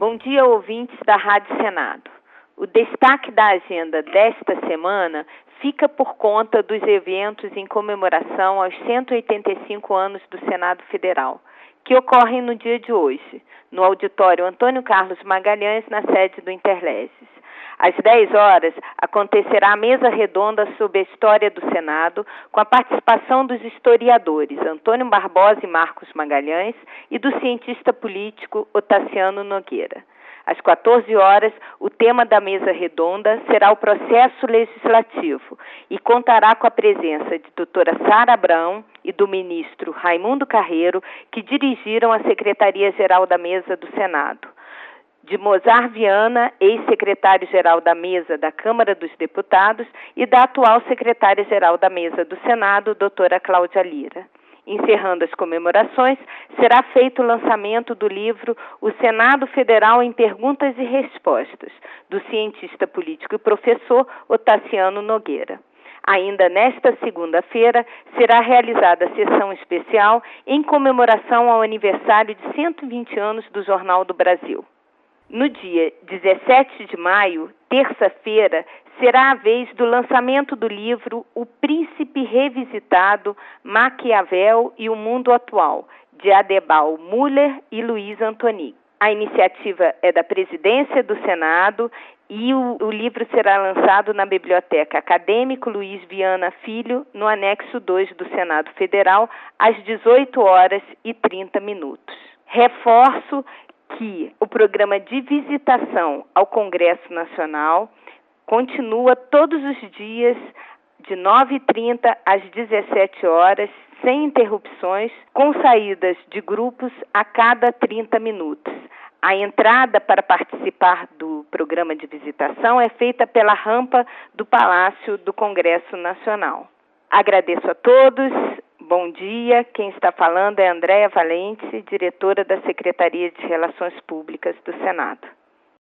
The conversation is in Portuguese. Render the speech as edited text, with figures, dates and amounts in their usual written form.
Bom dia, ouvintes da Rádio Senado. O destaque da agenda desta semana fica por conta dos eventos em comemoração aos 185 anos do Senado Federal, que ocorrem no dia de hoje, no auditório Antônio Carlos Magalhães, na sede do Interleges. Às 10 horas, acontecerá a mesa redonda sobre a história do Senado, com a participação dos historiadores Antônio Barbosa e Marcos Magalhães e do cientista político Otaciano Nogueira. Às 14 horas, o tema da mesa redonda será o processo legislativo e contará com a presença de doutora Sara Abrão e do ministro Raimundo Carreiro, que dirigiram a Secretaria-Geral da Mesa do Senado, de Mozar Viana, ex-secretário-geral da Mesa da Câmara dos Deputados, e da atual secretária-geral da Mesa do Senado, doutora Cláudia Lira. Encerrando as comemorações, será feito o lançamento do livro O Senado Federal em Perguntas e Respostas, do cientista político e professor Otaciano Nogueira. Ainda nesta segunda-feira, será realizada a sessão especial em comemoração ao aniversário de 120 anos do Jornal do Brasil. No dia 17 de maio, terça-feira, será a vez do lançamento do livro O Príncipe Revisitado, Maquiavel e o Mundo Atual, de Adebal Müller e Luiz Antoni. A iniciativa é da Presidência do Senado e o livro será lançado na Biblioteca Acadêmico Luiz Viana Filho, no anexo 2 do Senado Federal, às 18h30. Reforço que o programa de visitação ao Congresso Nacional continua todos os dias de 9h30 às 17 horas, sem interrupções, com saídas de grupos a cada 30 minutos. A entrada para participar do programa de visitação é feita pela rampa do Palácio do Congresso Nacional. Agradeço a todos. Bom dia, quem está falando é Andréia Valente, diretora da Secretaria de Relações Públicas do Senado.